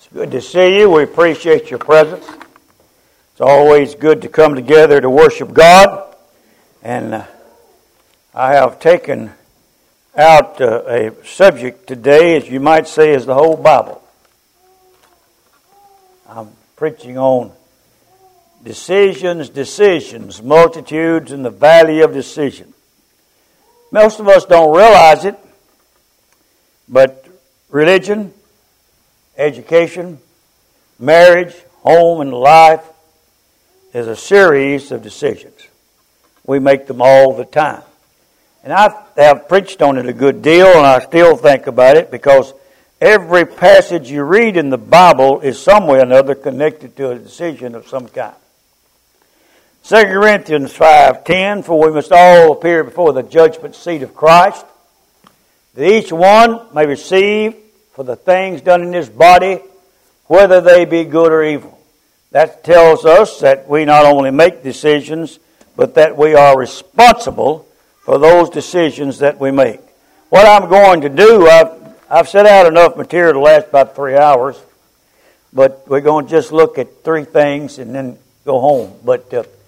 Good to see you. We appreciate your presence. It's always good to come together to worship God. And I have taken out a subject today, as you might say, is the whole Bible. I'm preaching on decisions, multitudes, and the value of decision. Most of us don't realize it, but religion, education, marriage, home, and life is a series of decisions. We make them all the time. And I have preached on it a good deal, and I still think about it because every passage you read in the Bible is some way or another connected to a decision of some kind. 2 Corinthians 5:10, for we must all appear before the judgment seat of Christ, that each one may receive for the things done in his body, whether they be good or evil. That tells us that we not only make decisions, but that we are responsible for those decisions that we make. What I'm going to do, I've set out enough material to last about 3 hours, but we're going to just look at 3 things and then go home. But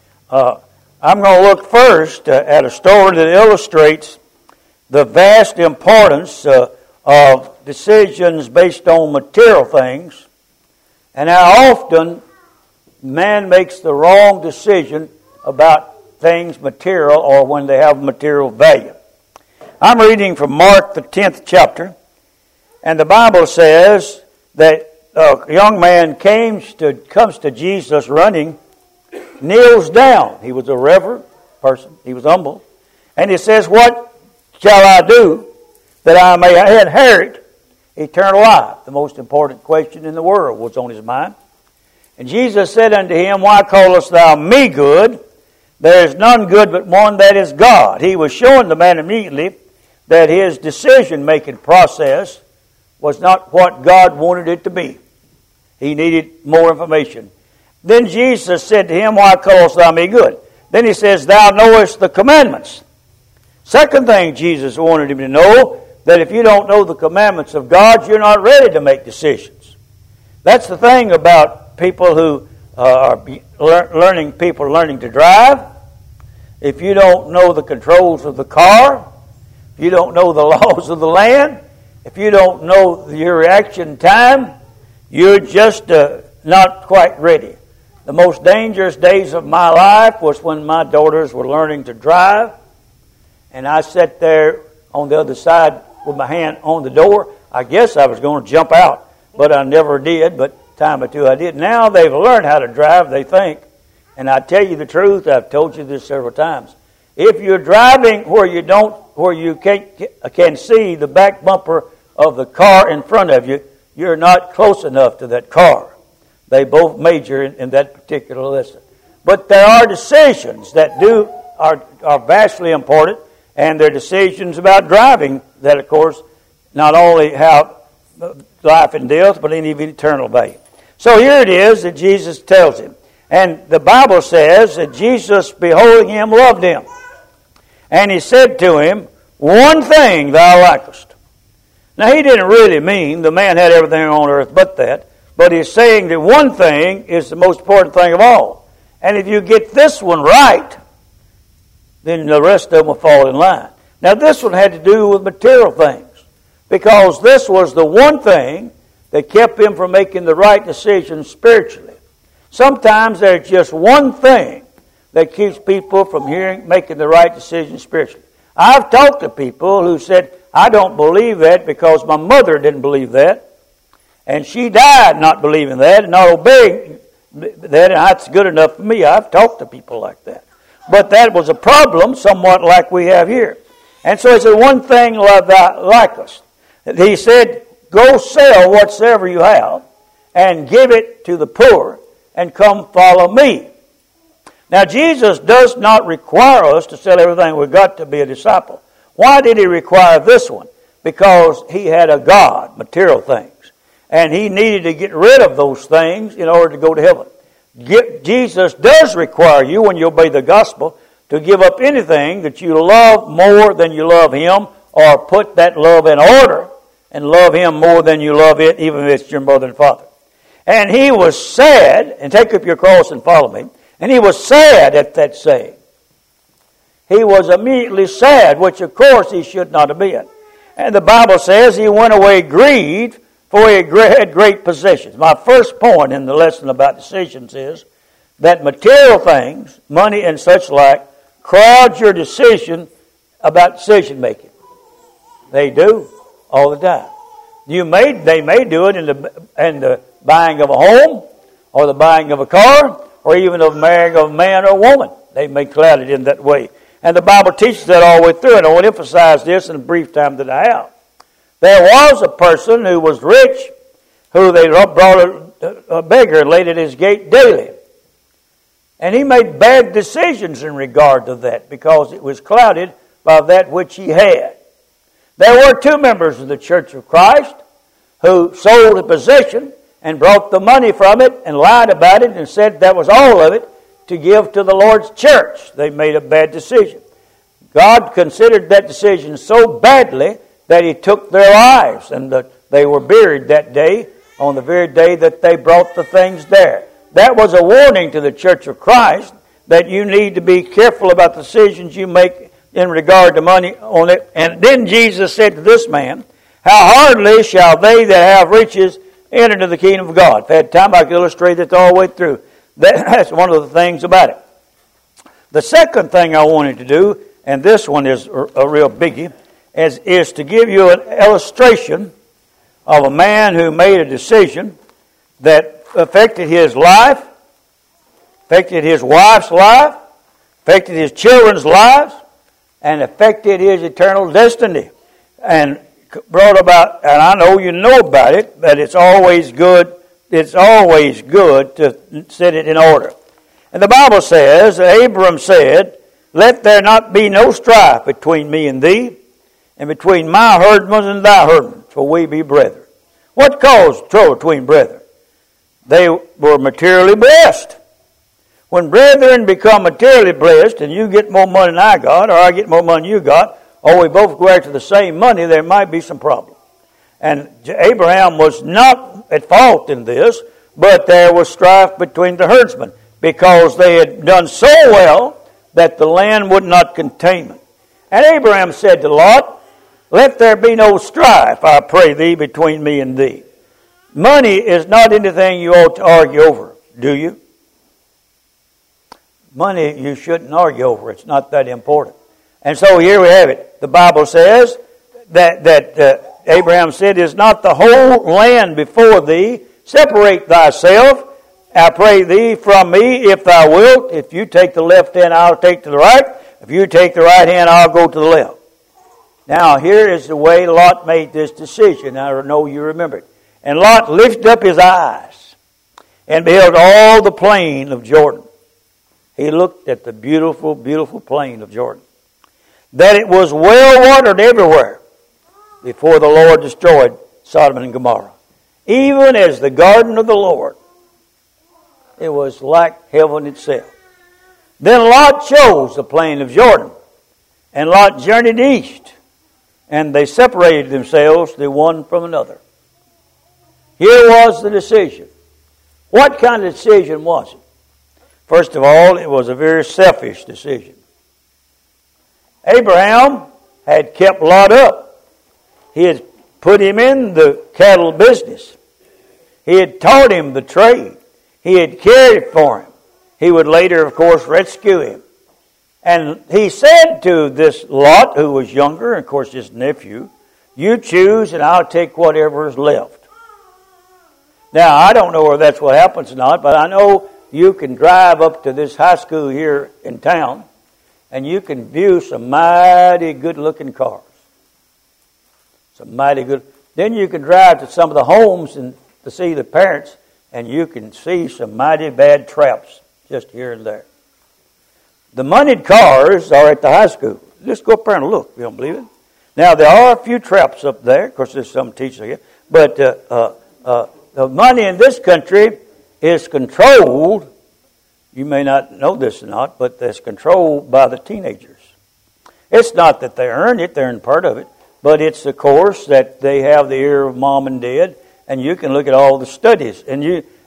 I'm going to look first at a story that illustrates the vast importance of decisions based on material things, and how often man makes the wrong decision about things material or when they have material value. I'm reading from Mark the 10th chapter, and the Bible says that a young man comes to Jesus running, kneels down. He was a reverent person. He was humble. And he says, "What shall I do that I may inherit eternal life?" The most important question in the world was on his mind. And Jesus said unto him, "Why callest thou me good? There is none good but one, that is God." He was showing the man immediately that his decision-making process was not what God wanted it to be. He needed more information. Then Jesus said to him, "Why callest thou me good?" Then he says, "Thou knowest the commandments." Second thing Jesus wanted him to know, that if you don't know the commandments of God, you're not ready to make decisions. That's the thing about people who are learning to drive. If you don't know the controls of the car, if you don't know the laws of the land, if you don't know your reaction time, you're just not quite ready. The most dangerous days of my life was when my daughters were learning to drive, and I sat there on the other side with my hand on the door. I guess I was going to jump out, but I never did, but a time or two I did. Now they've learned how to drive, they think. And I tell you the truth, I've told you this several times. If you're driving where you can see the back bumper of the car in front of you, you're not close enough to that car. They both major in that particular lesson. But there are decisions that are vastly important, and there are decisions about driving that, of course, not only have life and death, but even eternal value. So here it is that Jesus tells him. And the Bible says that Jesus, beholding him, loved him. And he said to him, "One thing thou lackest." Now he didn't really mean the man had everything on earth but that. But he's saying that one thing is the most important thing of all. And if you get this one right, then the rest of them will fall in line. Now this one had to do with material things, because this was the one thing that kept him from making the right decision spiritually. Sometimes there's just one thing that keeps people from making the right decision spiritually. I've talked to people who said, "I don't believe that because my mother didn't believe that, and she died not believing that and not obeying that, and that's good enough for me." I've talked to people like that. But that was a problem somewhat like we have here. And so he said, "One thing thou lackest." He said, "Go sell whatsoever you have and give it to the poor and come follow me." Now Jesus does not require us to sell everything we've got to be a disciple. Why did he require this one? Because he had a God, material things. And he needed to get rid of those things in order to go to heaven. Jesus does require you, when you obey the gospel, to give up anything that you love more than you love him, or put that love in order and love him more than you love it, even if it's your mother and father. And he was sad, and take up your cross and follow me. And he was sad at that saying. He was immediately sad, which of course he should not have been. And the Bible says he went away grieved, for he had great possessions. My first point in the lesson about decisions is that material things, money and such like, crowd your decision about decision making. They do all the time. They may do it in the buying of a home, or the buying of a car, or even the marrying of a man or a woman. They may cloud it in that way. And the Bible teaches that all the way through. And I want to emphasize this in the brief time that I have. There was a person who was rich, who they brought a beggar and laid at his gate daily. And he made bad decisions in regard to that, because it was clouded by that which he had. There were two members of the Church of Christ who sold a possession and brought the money from it and lied about it and said that was all of it to give to the Lord's church. They made a bad decision. God considered that decision so badly that He took their lives, and they were buried that day, on the very day that they brought the things there. That was a warning to the Church of Christ that you need to be careful about the decisions you make in regard to money on it. And then Jesus said to this man, "How hardly shall they that have riches enter into the kingdom of God." If I had time, I could illustrate that all the way through. That's one of the things about it. The second thing I wanted to do, and this one is a real biggie, is to give you an illustration of a man who made a decision that affected his life, affected his wife's life, affected his children's lives, and affected his eternal destiny. And brought about, and I know you know about it, but it's always good to set it in order. And the Bible says, Abram said, "Let there not be no strife between me and thee, and between my herdmen and thy herdmen, for we be brethren." What caused trouble between brethren? They were materially blessed. When brethren become materially blessed, and you get more money than I got, or I get more money than you got, or we both go after the same money, there might be some problem. And Abraham was not at fault in this, but there was strife between the herdsmen, because they had done so well that the land would not contain them. And Abraham said to Lot, "Let there be no strife, I pray thee, between me and thee." Money is not anything you ought to argue over, do you? Money you shouldn't argue over. It's not that important. And so here we have it. The Bible says that Abraham said, "Is not the whole land before thee? Separate thyself, I pray thee, from me, if thou wilt. If you take the left hand, I'll take to the right. If you take the right hand, I'll go to the left." Now, here is the way Lot made this decision. I know you remember it. "And Lot lifted up his eyes and beheld all the plain of Jordan." He looked at the beautiful, beautiful plain of Jordan, "that it was well watered everywhere, before the Lord destroyed Sodom and Gomorrah. Even as the garden of the Lord." It was like heaven itself. Then Lot chose the plain of Jordan, and Lot journeyed east, and they separated themselves the one from another. Here was the decision. What kind of decision was it? First of all, it was a very selfish decision. Abraham had kept Lot up. He had put him in the cattle business. He had taught him the trade. He had cared for him. He would later, of course, rescue him. And he said to this Lot, who was younger, and of course his nephew, "You choose and I'll take whatever is left." Now, I don't know whether that's what happens or not, but I know you can drive up to this high school here in town, and you can view some mighty good-looking cars. Some mighty good. Then you can drive to some of the homes and to see the parents, and you can see some mighty bad traps just here and there. The moneyed cars are at the high school. Just go up there and look, if you don't believe it. Now, there are a few traps up there. Of course, there's some teachers here. But the money in this country is controlled. You may not know this or not, but it's controlled by the teenagers. It's not that they earn it. They earn part of it. But it's, of course, that they have the ear of mom and dad. And you can look at all the studies. And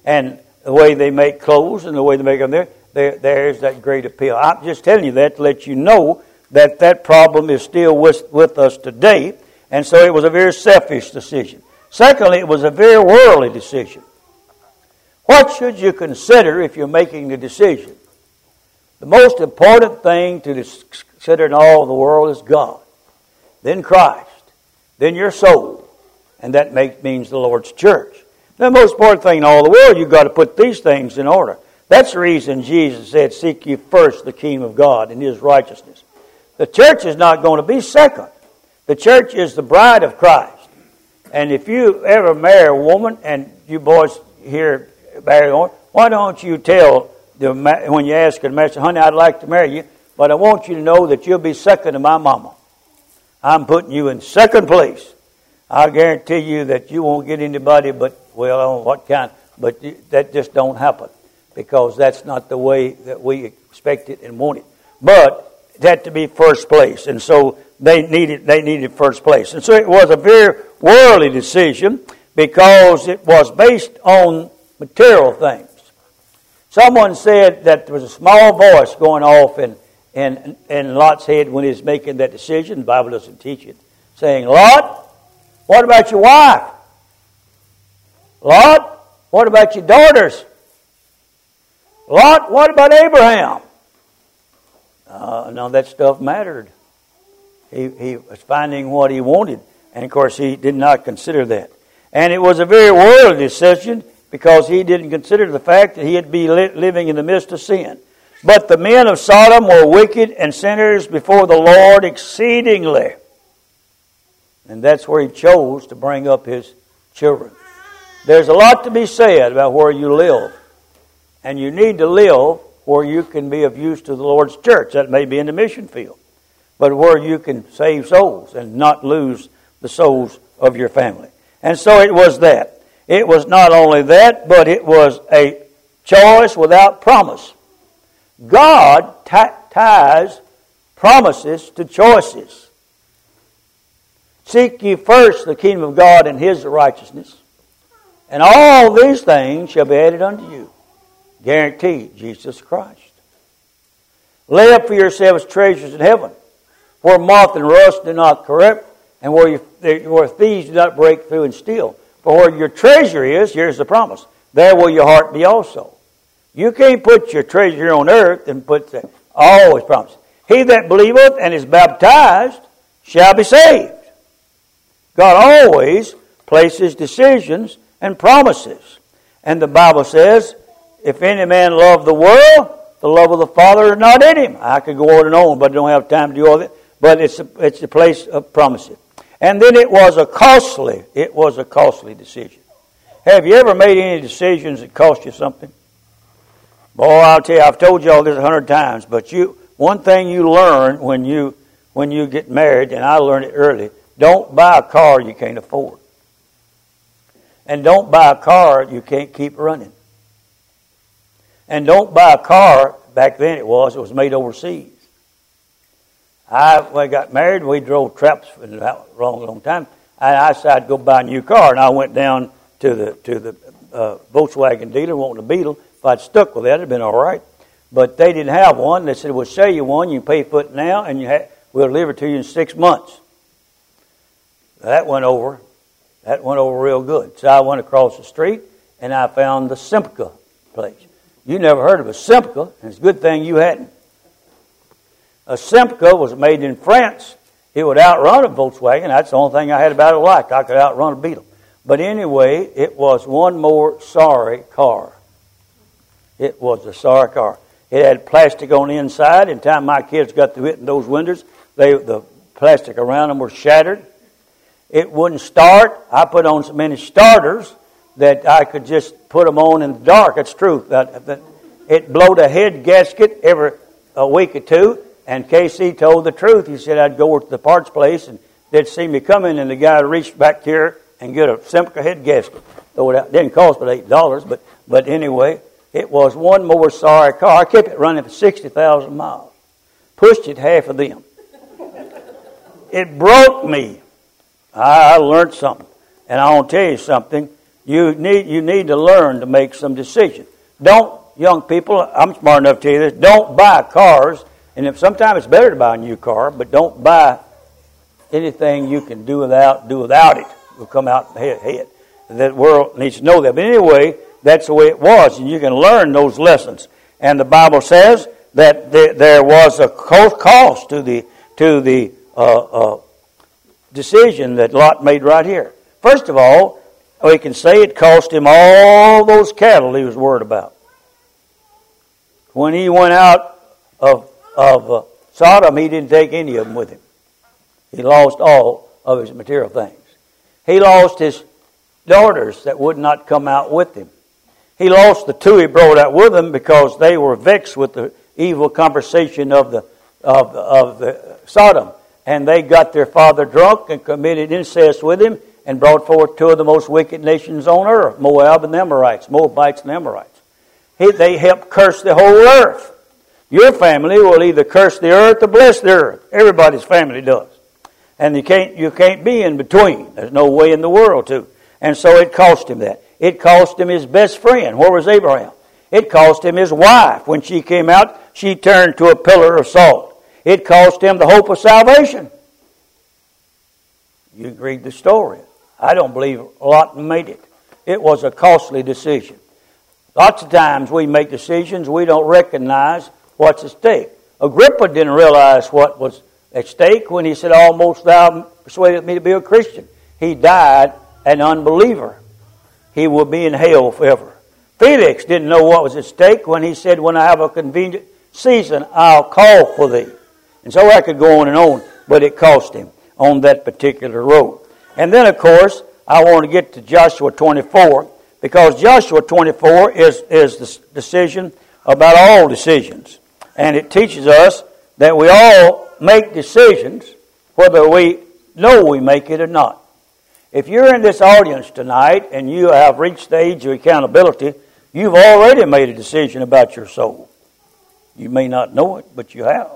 and the way they make clothes and the way they make them there's that great appeal. I'm just telling you that to let you know that that problem is still with us today. And so it was a very selfish decision. Secondly, it was a very worldly decision. What should you consider if you're making the decision? The most important thing to consider in all the world is God, then Christ, then your soul, and that means the Lord's church. The most important thing in all the world, you've got to put these things in order. That's the reason Jesus said, seek ye first the kingdom of God and His righteousness. The church is not going to be second. The church is the bride of Christ. And if you ever marry a woman, and you boys here marry a woman, why don't you tell when you ask her to marry, honey, I'd like to marry you, but I want you to know that you'll be second to my mama. I'm putting you in second place. I guarantee you that you won't get anybody but, well, I don't know what kind, but that just don't happen, because that's not the way that we expect it and want it. But it had to be first place, and so they needed first place. And so it was a very worldly decision because it was based on material things. Someone said that there was a small voice going off in Lot's head when he was making that decision. The Bible doesn't teach it. Saying, Lot, what about your wife? Lot, what about your daughters? Lot, what about Abraham? None of that stuff mattered. He was finding what he wanted. And of course he did not consider that. And it was a very worldly decision because he didn't consider the fact that he'd be living in the midst of sin. But the men of Sodom were wicked and sinners before the Lord exceedingly. And that's where he chose to bring up his children. There's a lot to be said about where you live. And you need to live where you can be of use to the Lord's church. That may be in the mission field. But where you can save souls and not lose the souls of your family. And so it was that. It was not only that, but it was a choice without promise. God ties promises to choices. Seek ye first the kingdom of God and His righteousness, and all these things shall be added unto you. Guaranteed, Jesus Christ. Lay up for yourselves treasures in heaven, where moth and rust do not corrupt, and where thieves do not break through and steal. For where your treasure is, here's the promise, there will your heart be also. You can't put your treasure here on earth and put that. Always promise. He that believeth and is baptized shall be saved. God always places decisions and promises. And the Bible says, if any man love the world, the love of the Father is not in him. I could go on and on, but I don't have time to do all that. But it's a place of promises. And then it was a costly decision. Have you ever made any decisions that cost you something? Boy, I'll tell you, I've told you all this 100 times, but one thing you learn when you get married, and I learned it early, don't buy a car you can't afford. And don't buy a car you can't keep running. And don't buy a car, back then it was made overseas. When I got married, we drove traps for a long time. And I decided to go buy a new car, and I went down to the Volkswagen dealer wanting a Beetle. If I'd stuck with that, it'd been all right. But they didn't have one. They said, we'll sell you one. You can pay for it now, and we'll deliver it to you in 6 months. That went over. That went over real good. So I went across the street, and I found the Simca place. You never heard of a Simca, and it's a good thing you hadn't. A Simca was made in France. It would outrun a Volkswagen. That's the only thing I had about it like. I could outrun a Beetle. But anyway, it was one more sorry car. It was a sorry car. It had plastic on the inside. In time my kids got through hitting those windows, the plastic around them were shattered. It wouldn't start. I put on so many starters that I could just put them on in the dark. That's true. It blowed a head gasket every a week or two. And KC told the truth. He said I'd go to the parts place and they'd see me coming, and the guy would reach back here and get a Simca head gasket. Throw it out. It didn't cost but $8, but anyway, it was one more sorry car. I kept it running for 60,000 miles. Pushed it half of them. It broke me. I learned something. And I want to tell you something. You need to learn to make some decisions. Don't, young people, I'm smart enough to tell you this, don't buy cars. And if sometimes it's better to buy a new car, but don't buy anything you can do without it. Will come out ahead. The world needs to know that. But anyway, that's the way it was, and you can learn those lessons. And the Bible says that there was a cost to the decision that Lot made right here. First of all, we can say it cost him all those cattle he was worried about. When he went out of Sodom, he didn't take any of them with him. He lost all of his material things. He lost his daughters that would not come out with him. He lost the two he brought out with him because they were vexed with the evil conversation of the Sodom. And they got their father drunk and committed incest with him and brought forth two of the most wicked nations on earth, Moab and the Amorites, Moabites and Amorites. They helped curse the whole earth. Your family will either curse the earth or bless the earth. Everybody's family does. And you can't be in between. There's no way in the world to. And so it cost him that. It cost him his best friend. Where was Abraham? It cost him his wife. When she came out, she turned to a pillar of salt. It cost him the hope of salvation. You can read the story. I don't believe Lot made it. It was a costly decision. Lots of times we make decisions, we don't recognize what's at stake. Agrippa didn't realize what was at stake when he said, "Almost thou persuaded me to be a Christian." He died an unbeliever. He will be in hell forever. Felix didn't know what was at stake when he said, "When I have a convenient season, I'll call for thee." And so I could go on, but it cost him on that particular road. And then, of course, I want to get to Joshua 24, because Joshua 24 is the decision about all decisions. And it teaches us that we all make decisions whether we know we make it or not. If you're in this audience tonight and you have reached the age of accountability, you've already made a decision about your soul. You may not know it, but you have.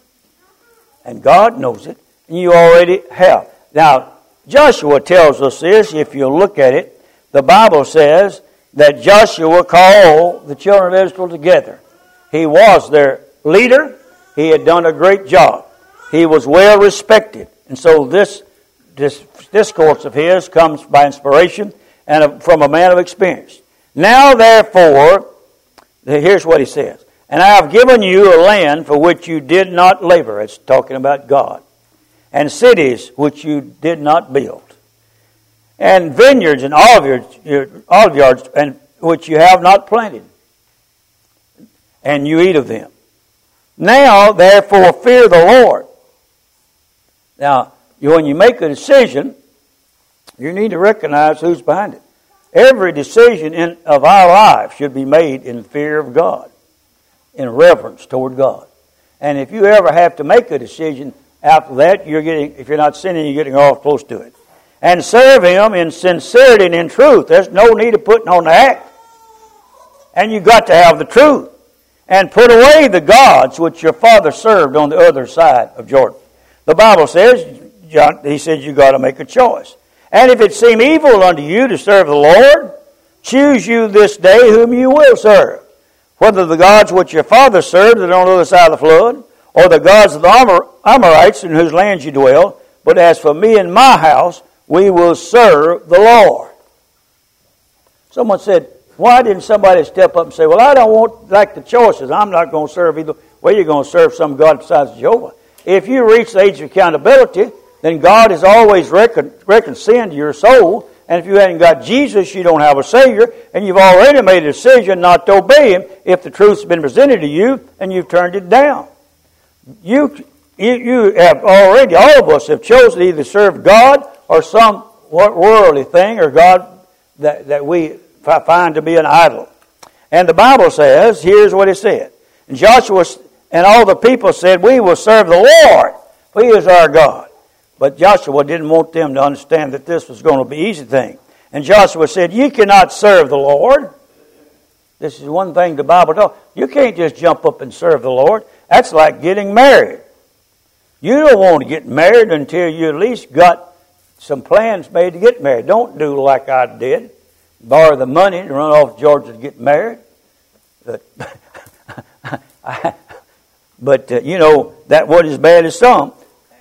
And God knows it, and you already have. Now, Joshua tells us this, if you look at it. The Bible says that Joshua called the children of Israel together. He was their leader. He had done a great job. He was well respected. And so this discourse of his comes by inspiration and from a man of experience. Now, therefore, here's what he says. "And I have given you a land for which you did not labor." It's talking about God. "And cities which you did not build. And vineyards and olive yards and which you have not planted. And you eat of them. Now, therefore, fear the Lord." Now, when you make a decision, you need to recognize who's behind it. Every decision of our life should be made in fear of God, in reverence toward God. And if you ever have to make a decision after that, if you're not sinning, you're getting all close to it. "And serve Him in sincerity and in truth." There's no need of putting on the act. And you've got to have the truth. "And put away the gods which your father served on the other side of Jordan." The Bible says, he says you've got to make a choice. "And if it seem evil unto you to serve the Lord, choose you this day whom you will serve. Whether the gods which your father served that are on the other side of the flood, or the gods of the Amorites in whose lands you dwell. But as for me and my house, we will serve the Lord." Someone said, why didn't somebody step up and say, "Well, I don't like the choices. I'm not going to serve either." Well, you're going to serve some God besides Jehovah. If you reach the age of accountability, then God is always reconciling to your soul. And if you haven't got Jesus, you don't have a Savior. And you've already made a decision not to obey Him if the truth's been presented to you and you've turned it down. You have already, all of us have chosen to either serve God or some worldly thing, or God that we find to be an idol. And the Bible says, here's what it said. And Joshua and all the people said, "We will serve the Lord, for He is our God." But Joshua didn't want them to understand that this was going to be an easy thing. And Joshua said, "You cannot serve the Lord." This is one thing the Bible tells. You can't just jump up and serve the Lord. That's like getting married. You don't want to get married until you at least got some plans made to get married. Don't do like I did. borrow the money to run off to Georgia to get married. But that wasn't as bad as some.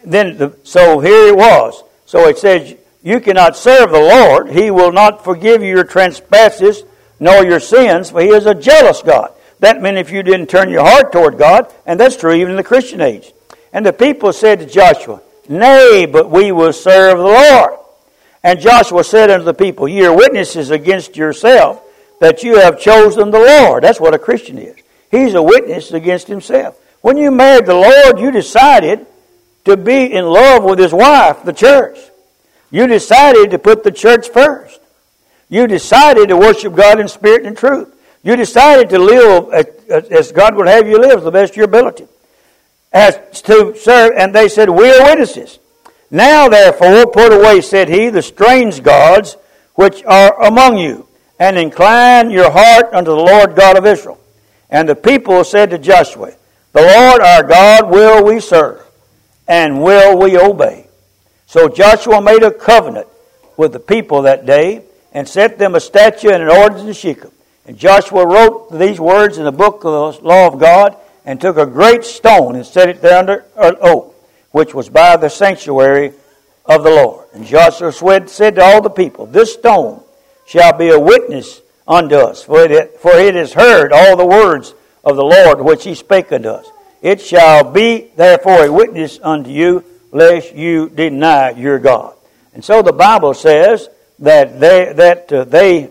So here it was. So it says, you cannot serve the Lord. He will not forgive you your trespasses nor your sins, for He is a jealous God. That meant if you didn't turn your heart toward God, and that's true even in the Christian age. And the people said to Joshua, Nay, but we will serve the Lord. And Joshua said unto the people, Ye are witnesses against yourself that you have chosen the Lord. That's what a Christian is. He's a witness against himself. When you married the Lord, you decided to be in love with His wife, the church. You decided to put the church first. You decided to worship God in spirit and truth. You decided to live as God would have you live to the best of your ability. As to serve, and they said, We are witnesses. Now therefore put away, said he, the strange gods which are among you, and incline your heart unto the Lord God of Israel. And the people said to Joshua, The Lord our God will we serve, and will we obey. So Joshua made a covenant with the people that day, and set them a statute and an ordinance in Shechem. And Joshua wrote these words in the book of the law of God, and took a great stone and set it there under an oak, which was by the sanctuary of the Lord. And Joshua said to all the people, This stone shall be a witness unto us, for it has heard all the words of the Lord which He spake unto us. It shall be therefore a witness unto you, lest you deny your God. And so the Bible says that they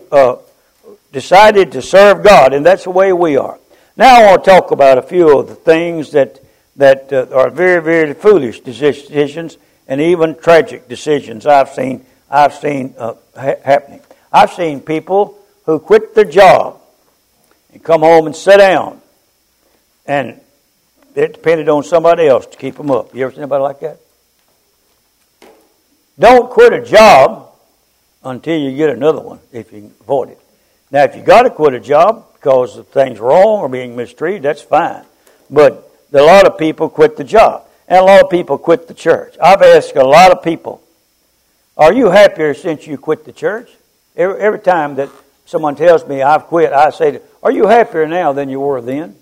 decided to serve God, and that's the way we are. Now I want to talk about a few of the things that are very, very foolish decisions and even tragic decisions I've seen happening. I've seen people who quit their job and come home and sit down, and it depended on somebody else to keep them up. You ever seen anybody like that? Don't quit a job until you get another one, if you can avoid it. Now, if you got to quit a job because of things wrong or being mistreated, that's fine. But a lot of people quit the job, and a lot of people quit the church. I've asked a lot of people, are you happier since you quit the church? Every time that someone tells me I've quit, I say, are you happier now than you were then?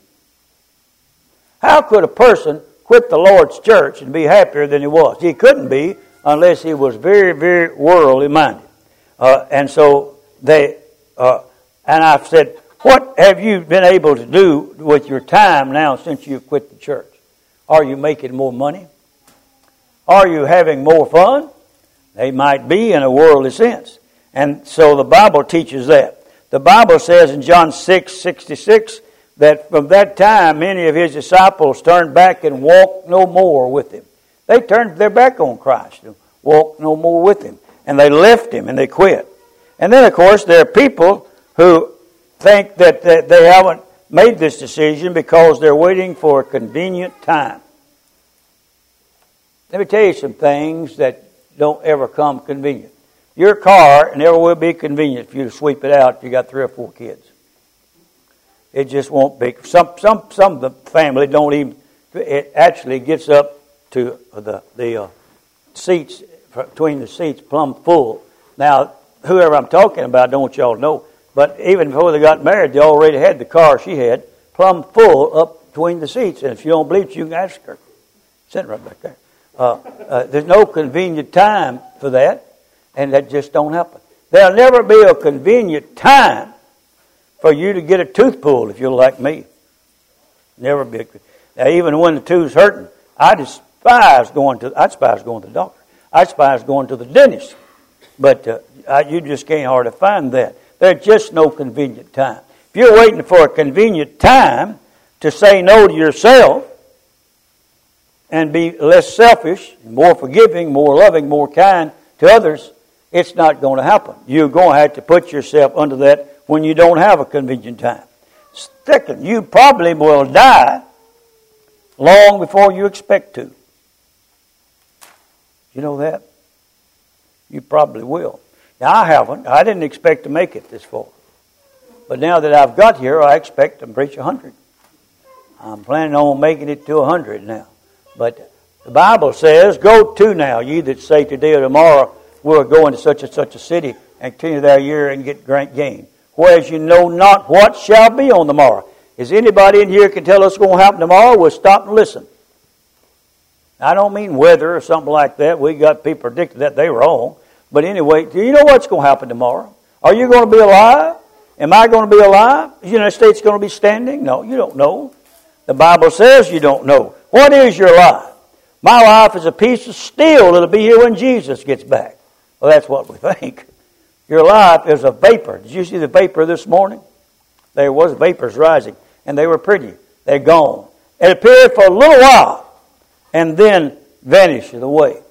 How could a person quit the Lord's church and be happier than he was? He couldn't be unless he was very, very worldly minded. And so and I've said, what have you been able to do with your time now since you quit the church? Are you making more money? Are you having more fun? They might be in a worldly sense. And so the Bible teaches that. The Bible says in John 6:66 that from that time many of His disciples turned back and walked no more with Him. They turned their back on Christ and walked no more with Him. And they left Him and they quit. And then, of course, there are people who think that they haven't made this decision because they're waiting for a convenient time. Let me tell you some things that don't ever come convenient. Your car never will be convenient for you to sweep it out if you got 3 or 4 kids. It just won't be. Some of the family don't even. It actually gets up to the seats, between the seats, plumb full. Now, whoever I'm talking about, I don't want y'all to know, but even before they got married, they already had the car she had plumb full up between the seats. And if you don't believe it, you can ask her. Sitting right back there. There's no convenient time for that, and that just don't happen. There'll never be a convenient time for you to get a tooth pulled if you're like me. Never be. Now, even when the tooth's hurting, I despise going to the doctor. I despise going to the dentist. But you just can't hardly find that. There's just no convenient time. If you're waiting for a convenient time to say no to yourself and be less selfish, more forgiving, more loving, more kind to others, it's not going to happen. You're going to have to put yourself under that when you don't have a convenient time. Second, you probably will die long before you expect to. You know that? You probably will. Now, I haven't. I didn't expect to make it this far. But now that I've got here, I expect to reach 100. I'm planning on making it to 100 now. But the Bible says, go to now, ye that say today or tomorrow, we're going to such and such a city and continue their year and get great gain. Whereas you know not what shall be on the morrow. Is anybody in here can tell us what's going to happen tomorrow? We'll stop and listen. I don't mean weather or something like that. We got people predicted that they're wrong. But anyway, do you know what's going to happen tomorrow? Are you going to be alive? Am I going to be alive? Is the United States going to be standing? No, you don't know. The Bible says you don't know. What is your life? My life is a piece of steel that'll be here when Jesus gets back. Well, that's what we think. Your life is a vapor. Did you see the vapor this morning? There was vapors rising, and they were pretty. They're gone. It appeared for a little while, and then vanished away.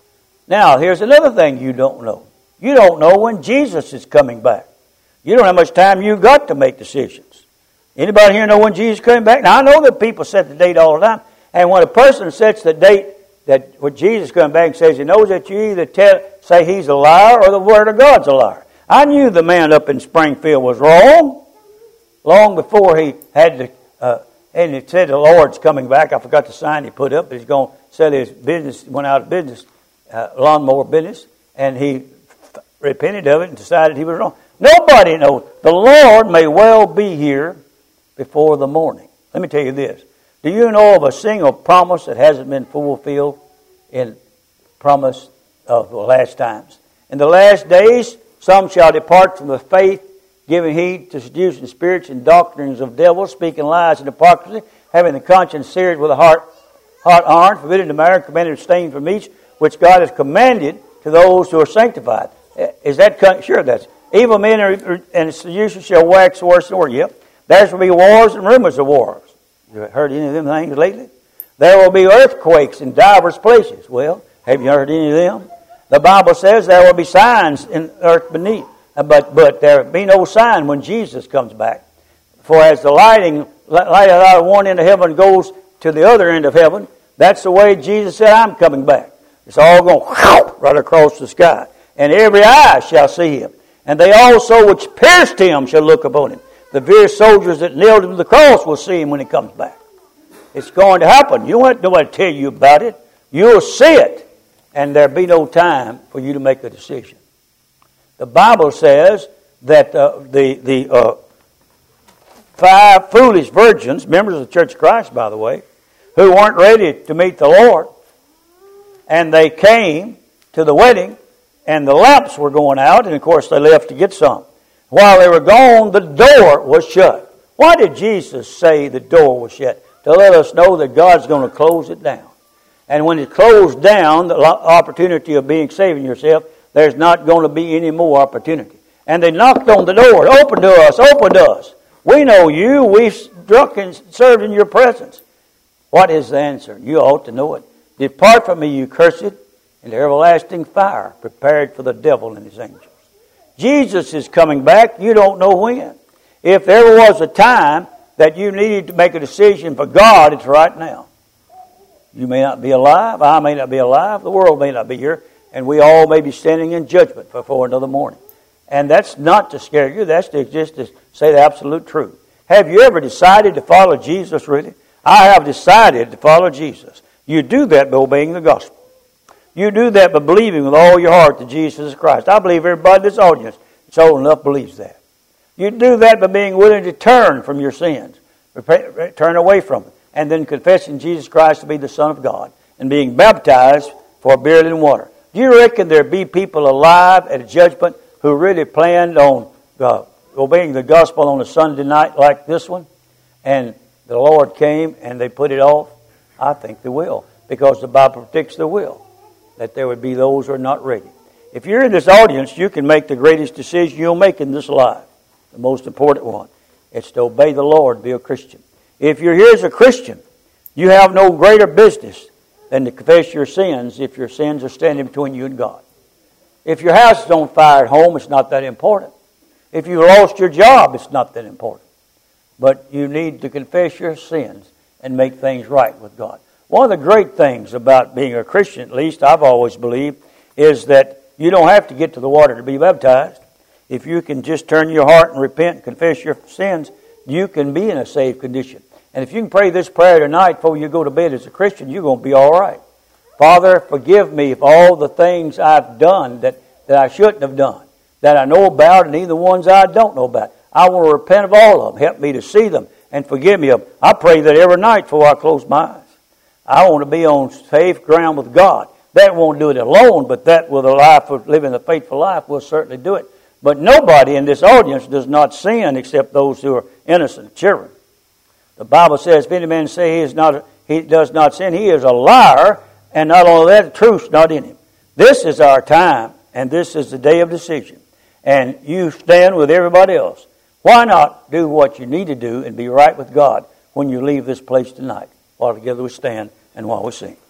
Now, here's another thing you don't know. You don't know when Jesus is coming back. You don't know how much time you've got to make decisions. Anybody here know when Jesus is coming back? Now, I know that people set the date all the time. And when a person sets the date that when Jesus is coming back and says he knows that, you either say he's a liar or the Word of God's a liar. I knew the man up in Springfield was wrong long before he had to, and it said the Lord's coming back. I forgot the sign he put up. He's going to sell his business, went out of business, lawnmower business, and he repented of it and decided he was wrong. Nobody knows. The Lord may well be here before the morning. Let me tell you this. Do you know of a single promise that hasn't been fulfilled in promise of the last times? In the last days, some shall depart from the faith, giving heed to seducing spirits and doctrines of devils, speaking lies and hypocrisy, having the conscience seared with a hot iron, forbidden to marry, commanded to abstain from each, which God has commanded to those who are sanctified. Is that sure? That's evil men and seducers shall wax worse and worse. Yep. There shall be wars and rumors of wars. You heard any of them things lately? There will be earthquakes in divers places. Well, have you heard any of them? The Bible says there will be signs in earth beneath, but there will be no sign when Jesus comes back. For as the light out of one end of heaven goes to the other end of heaven, that's the way Jesus said, I'm coming back. It's all going right across the sky. And every eye shall see him. And they also which pierced him shall look upon him. The very soldiers that nailed him to the cross will see him when he comes back. It's going to happen. You don't want nobody to tell you about it. You'll see it. And there'll be no time for you to make a decision. The Bible says that the 5 foolish virgins, members of the Church of Christ, by the way, who weren't ready to meet the Lord, and they came to the wedding, and the lamps were going out, and of course they left to get some. While they were gone, the door was shut. Why did Jesus say the door was shut? To let us know that God's going to close it down. And when it's closed down, the opportunity of being saving yourself, there's not going to be any more opportunity. And they knocked on the door. Open to us, open to us. We know you. We've drunk and served in your presence. What is the answer? You ought to know it. Depart from me, you cursed, into everlasting fire, prepared for the devil and his angels. Jesus is coming back. You don't know when. If there was a time that you needed to make a decision for God, it's right now. You may not be alive. I may not be alive. The world may not be here. And we all may be standing in judgment before another morning. And that's not to scare you. That's just to say the absolute truth. Have you ever decided to follow Jesus, really? I have decided to follow Jesus. You do that by obeying the gospel. You do that by believing with all your heart that Jesus is Christ. I believe everybody in this audience that's old enough believes that. You do that by being willing to turn from your sins, turn away from them, and then confessing Jesus Christ to be the Son of God and being baptized for burial in water. Do you reckon there be people alive at a judgment who really planned on obeying the gospel on a Sunday night like this one, and the Lord came and they put it off? I think they will, because the Bible predicts they will, that there would be those who are not ready. If you're in this audience, you can make the greatest decision you'll make in this life. The most important one. It's to obey the Lord, be a Christian. If you're here as a Christian, you have no greater business than to confess your sins if your sins are standing between you and God. If your house is on fire at home, it's not that important. If you lost your job, it's not that important. But you need to confess your sins and make things right with God. One of the great things about being a Christian, at least I've always believed, is that you don't have to get to the water to be baptized. If you can just turn your heart and repent and confess your sins, you can be in a saved condition. And if you can pray this prayer tonight before you go to bed as a Christian, you're going to be all right. Father, forgive me for all the things I've done that I shouldn't have done, that I know about and even the ones I don't know about. I want to repent of all of them. Help me to see them and forgive me of them. I pray that every night before I close my eyes. I want to be on safe ground with God. That won't do it alone, but that with a life of living a faithful life will certainly do it. But nobody in this audience does not sin except those who are innocent children. The Bible says, if any man say he does not sin, he is a liar, and not only that, the truth's not in him. This is our time, and this is the day of decision. And you stand with everybody else. Why not do what you need to do and be right with God when you leave this place tonight? While together we stand and while we sing.